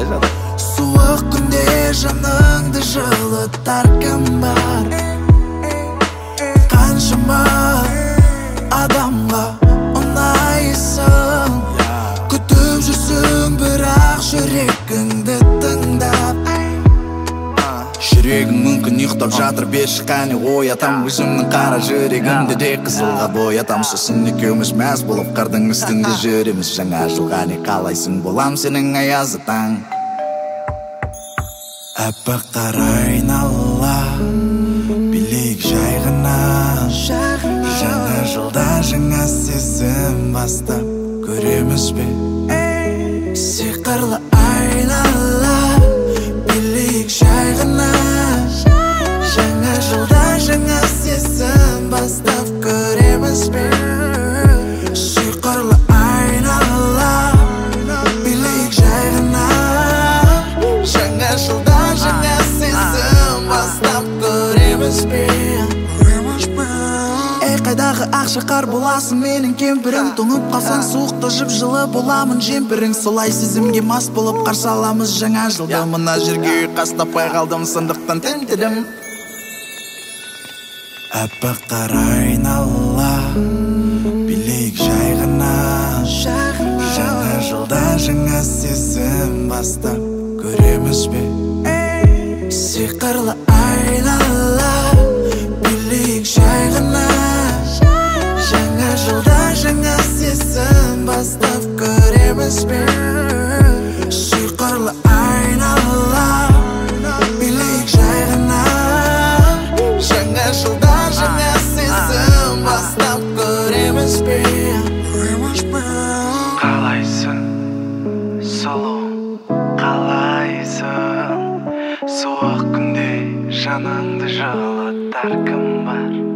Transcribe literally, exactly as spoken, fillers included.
қалай жатыр? Суық күнде жаныңды жылытар кім бар? Қаншама адамға ұнайсың, күтіп жүрсің бірақ жүрегіңді тыңдап. Жүрегім мүмкін ұйықтап жатыр, берші қане оятам. Өзімнің қара жүрегімді де қызылға боятам. Сосын екеуміз мәз болып қардың үстінде жүреміз. Жаңа жылға не қалайсың, болам сенің аязы таң. Әппақ қара айнала, билейік жай ғана. Жаңа жылда жаңа сезім бастап көреміз бе? Сиқырлы айнала, билейік жай ғана. Жаңа жылда жаңа сезім бастап көреміз бе? Сиқырлы айнала, билейік жай ғана. Жаңа жылда жаңа сезім бастап көреміз бе? Ей қайдағы ақшақар боласың менің кемпірің, тоңып қалсаң суықта жып жылы боламын жемпірің. Солай сезімге мас болып қарсы аламыз жаңа жылды. Мына жерге ұйқас таппай қалдым, сондықтан тентедім. Әппақ қара айнала, билейік жай ғана. Жаңа жылда жаңа сезім бастап көреміз бе? Сиқырлы айнала, билейік жай ғана. Жаңа жылда жаңа сезім бастап көреміз бе? Сиқырлы айнала, билейік жай ғана. Жаңа жылда жаңа сезім бастап көреміз бе? Қалайсың, сұлу, қалайсың? Суық күнде жаныңды жылытар кім бар?